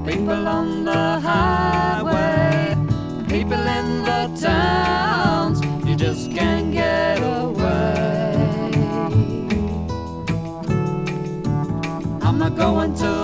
People on the highway, people in the towns, you just can't get away. I'm not going to